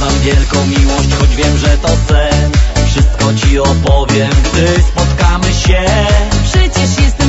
mam wielką miłość, choć wiem, że to sen. Wszystko ci opowiem, gdy spotkamy się. Przecież jestem